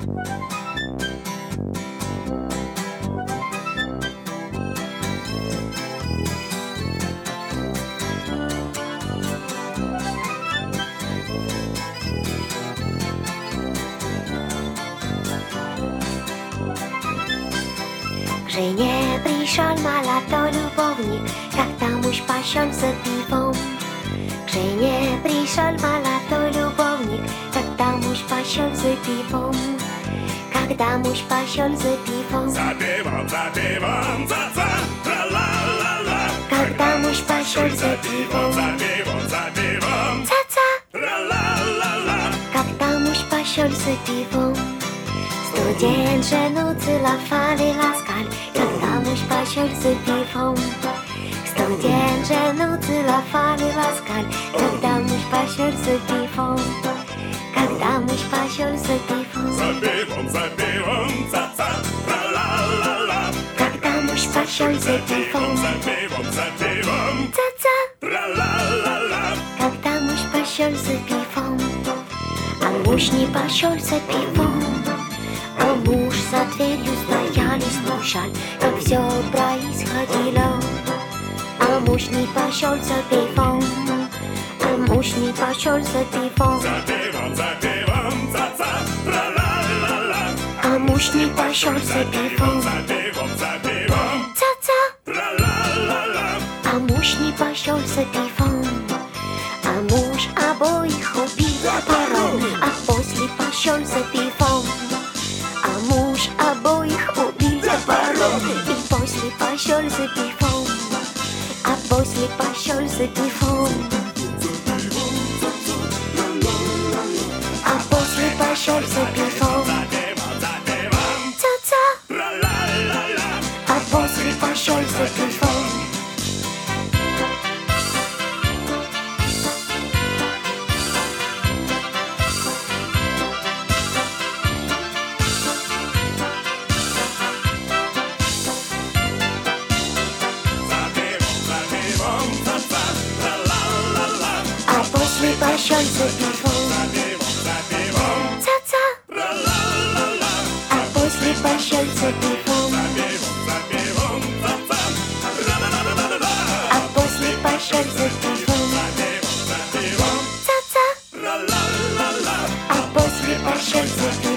К жене пришел молодой любовник, когда муж пошел за пивом. К жене пришел молодой любовник, когда муж пошел за пивом. Когда муж пошел за пивом, за пивом, за-за, тра-ла-ла-ла. когда муж пошел за пивом, За пивом, за-за, тра-ла-ла-ла. когда муж пошел за пивом. Студент жену целовали, ласкали, когда муж пошел за пивом. Студент жену целовали, ласкали, когда муж пошел за пивом. Когда муж пошел за пивом, За пивом, за-за, тра-ла-ла-ла. когда муж пошел за пивом, За пивом, за-за, тра-ла-ла-ла. когда муж пошел за пивом. А муж не пошел за пивом, а муж за дверью стояли, слушали, как все происходило. А муж не пошел за пивом, а муж не пошел за пивом, За пивом, за-за, тра-ла-ла-ла. а муж не пошел за пивом, За пивом, за-за, тра-ла-ла-ла. а муж не пошел за пивом. А муж обоих убил топором, а после пошел за пивом. А муж обоих убил топором, и после пошел за пивом. А после пошел за пивом. А после пошел за пивом. За-за, Тра-ла-ла-ла. а после пошел за пивом. А после пошел за пивом. За-за, а после пошел за пивом. А после пошел за пивом. За-за, а после пошел за пивом.